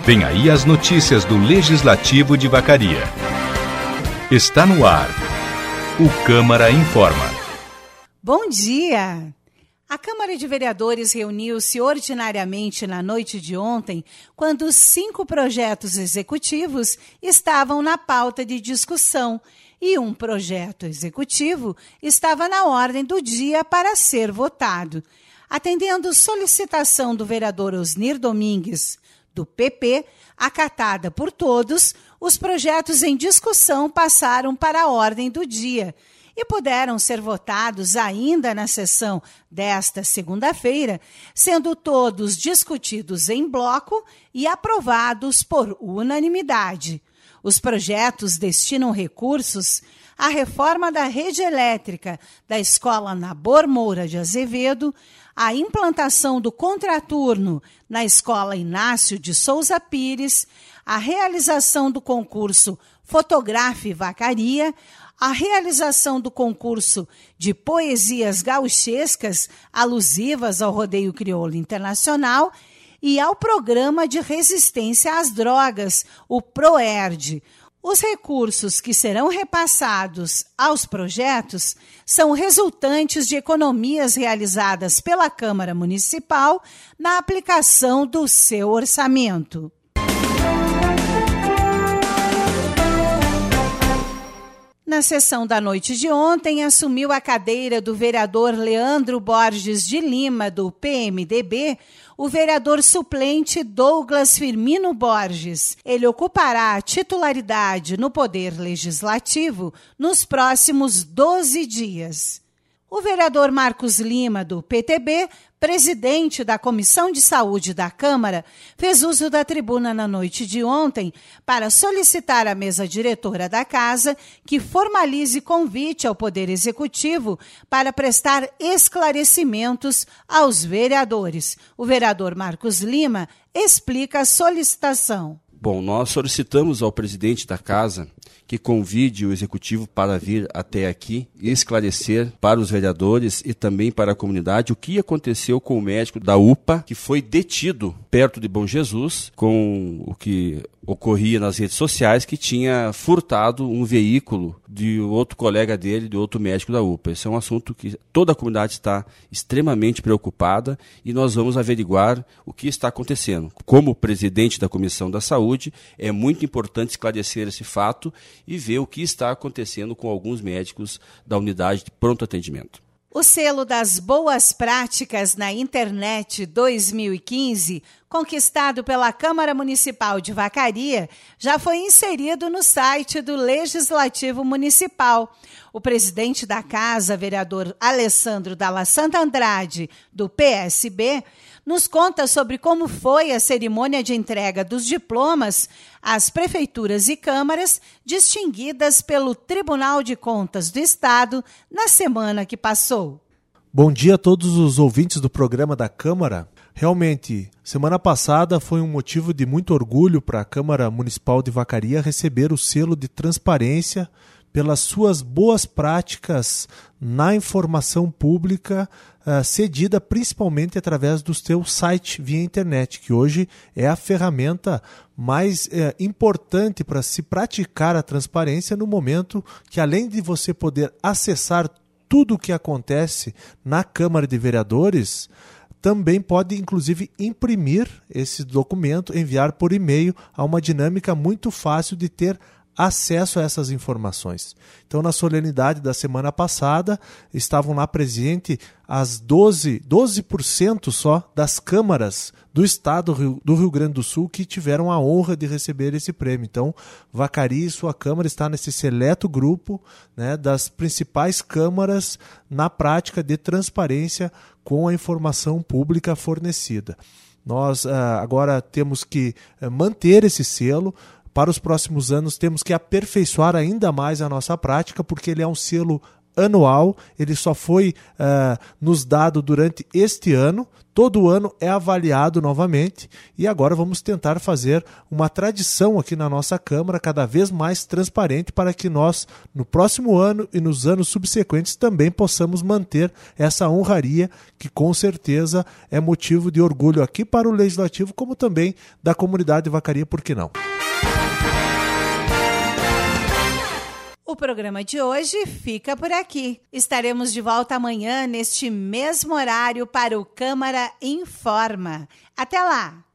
Vem aí as notícias do Legislativo de Vacaria. Está no ar. O Câmara Informa. Bom dia! A Câmara de Vereadores reuniu-se ordinariamente na noite de ontem, quando 5 projetos executivos estavam na pauta de discussão e um projeto executivo estava na ordem do dia para ser votado. Atendendo solicitação do vereador Osnir Domingues, do PP, acatada por todos, os projetos em discussão passaram para a ordem do dia e puderam ser votados ainda na sessão desta segunda-feira, sendo todos discutidos em bloco e aprovados por unanimidade. Os projetos destinam recursos à reforma da rede elétrica da Escola Nabor Moura de Azevedo, à implantação do contraturno na Escola Inácio de Souza Pires, à realização do concurso Fotografe Vacaria, a realização do concurso de poesias gauchescas alusivas ao Rodeio Crioulo Internacional e ao Programa de Resistência às Drogas, o PROERD. Os recursos que serão repassados aos projetos são resultantes de economias realizadas pela Câmara Municipal na aplicação do seu orçamento. Na sessão da noite de ontem, assumiu a cadeira do vereador Leandro Borges de Lima, do PMDB, o vereador suplente Douglas Firmino Borges. Ele ocupará a titularidade no Poder Legislativo nos próximos 12 dias. O vereador Marcos Lima, do PTB, presidente da Comissão de Saúde da Câmara, fez uso da tribuna na noite de ontem para solicitar à mesa diretora da Casa que formalize convite ao Poder Executivo para prestar esclarecimentos aos vereadores. O vereador Marcos Lima explica a solicitação. Bom, nós solicitamos ao presidente da Casa que convide o Executivo para vir até aqui e esclarecer para os vereadores e também para a comunidade o que aconteceu com o médico da UPA, que foi detido perto de Bom Jesus, com o que ocorria nas redes sociais, que tinha furtado um veículo de outro colega dele, de outro médico da UPA. Esse é um assunto que toda a comunidade está extremamente preocupada e nós vamos averiguar o que está acontecendo. Como presidente da Comissão da Saúde, é muito importante esclarecer esse fato e ver o que está acontecendo com alguns médicos da unidade de pronto atendimento. O selo das boas práticas na internet 2015, conquistado pela Câmara Municipal de Vacaria, já foi inserido no site do Legislativo Municipal. O presidente da Casa, vereador Alessandro Dalla Santa Andrade, do PSB, nos conta sobre como foi a cerimônia de entrega dos diplomas às prefeituras e câmaras distinguidas pelo Tribunal de Contas do Estado na semana que passou. Bom dia a todos os ouvintes do programa da Câmara. Realmente, semana passada foi um motivo de muito orgulho para a Câmara Municipal de Vacaria receber o selo de transparência pelas suas boas práticas na informação pública, cedida principalmente através do seu site via internet, que hoje é a ferramenta mais importante para se praticar a transparência no momento que, além de você poder acessar tudo o que acontece na Câmara de Vereadores, também pode, inclusive, imprimir esse documento, enviar por e-mail, a uma dinâmica muito fácil de ter acesso a essas informações. Então, na solenidade da semana passada, estavam lá presentes as 12% só das câmaras do estado do Rio Grande do Sul que tiveram a honra de receber esse prêmio. Então, Vacaria e sua Câmara está nesse seleto grupo, né, das principais câmaras na prática de transparência com a informação pública fornecida. Nós agora temos que manter esse selo. Para os próximos anos temos que aperfeiçoar ainda mais a nossa prática, porque ele é um selo anual, ele só foi nos dado durante este ano. Todo ano é avaliado novamente e agora vamos tentar fazer uma tradição aqui na nossa Câmara cada vez mais transparente para que nós, no próximo ano e nos anos subsequentes, também possamos manter essa honraria que com certeza é motivo de orgulho aqui para o Legislativo, como também da comunidade de Vacaria, por que não? O programa de hoje fica por aqui. Estaremos de volta amanhã neste mesmo horário para o Câmara Informa. Até lá!